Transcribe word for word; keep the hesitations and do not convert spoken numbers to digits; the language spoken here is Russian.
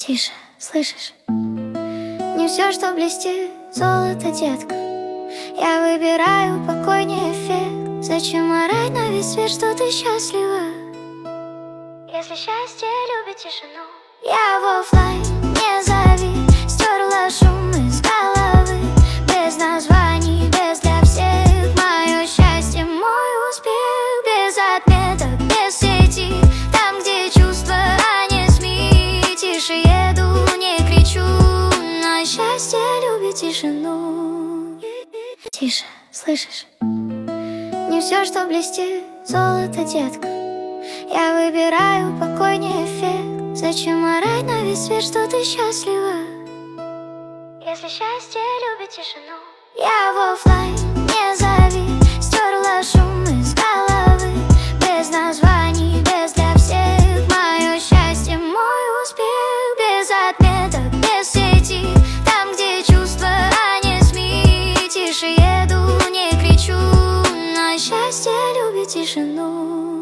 Тише, слышишь? Не все, что блестит, золото, детка. Я выбираю покойнее эффект. Зачем орать на весь свет, что ты счастлива? Если счастье любит тишину. Я в оффлайн, не зови. Стерла шум из головы. Без названий, без для всех. Мое счастье, мой успех. Без отметок, без сети. Там, где чувства, а не СМИ. Тише еду, не кричу. Но счастье любит тишину. Тише, слышишь? Не все, что блестит, золото, детка. Я выбираю покойнее эффект. Зачем орать на весь свет, что ты счастлива? Если счастье любит тишину. Я в оффлайн, не зови. Стерла шум из головы. Без названий, без для всех. Мое счастье, мой успех. Без отметок, без сети. Там, где чувства, а не СМИ. Тише еду, не кричу. Но счастье любит тишину.